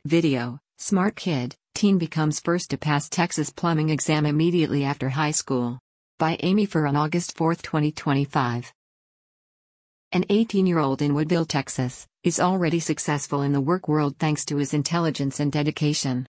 Video, Smart Kid, teen becomes first to pass Texas plumbing exam immediately after high school. By Amy Furr on August 4, 2025. An 18-year-old in Woodville, Texas, is already successful in the work world thanks to his intelligence and dedication.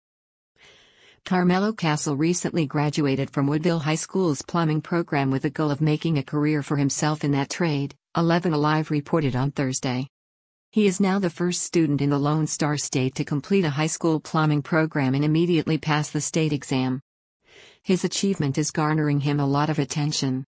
Carmelo Castle recently graduated from Woodville High School's plumbing program with the goal of making a career for himself in that trade, 11 Alive reported on Thursday. He is now the first student in the Lone Star State to complete a high school plumbing program and immediately pass the state exam. His achievement is garnering him a lot of attention.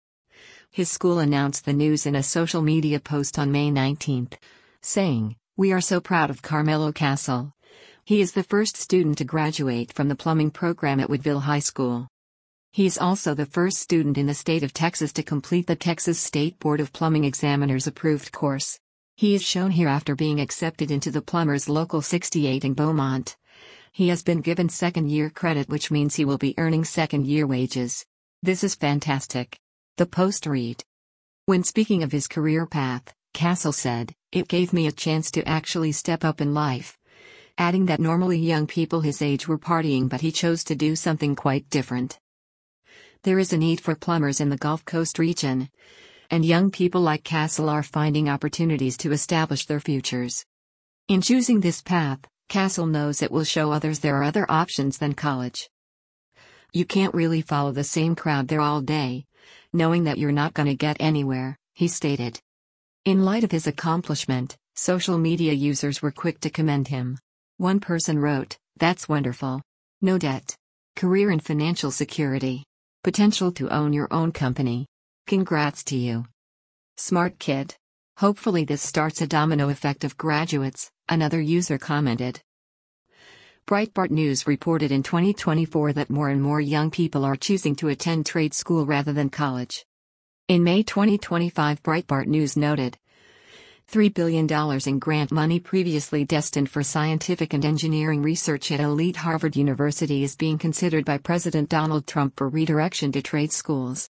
His school announced the news in a social media post on May 19, saying, "We are so proud of Carmelo Castle. He is the first student to graduate from the plumbing program at Woodville High School. He is also the first student in the state of Texas to complete the Texas State Board of Plumbing Examiners approved course. He is shown here after being accepted into the Plumbers Local 68 in Beaumont. He has been given second-year credit, which means he will be earning second-year wages. This is fantastic." The post read. When speaking of his career path, Castle said, "It gave me a chance to actually step up in life," adding that normally young people his age were partying, but he chose to do something quite different. There is a need for plumbers in the Gulf Coast region, and young people like Castle are finding opportunities to establish their futures. In choosing this path, Castle knows it will show others there are other options than college. "You can't really follow the same crowd there all day, knowing that you're not gonna get anywhere," he stated. In light of his accomplishment, social media users were quick to commend him. One person wrote, "That's wonderful. No debt. Career and financial security. Potential to own your own company. Congrats to you. Smart kid. Hopefully this starts a domino effect of graduates," another user commented. Breitbart News reported in 2024 that more and more young people are choosing to attend trade school rather than college. In May 2025, Breitbart News noted, $3 billion in grant money previously destined for scientific and engineering research at elite Harvard University is being considered by President Donald Trump for redirection to trade schools.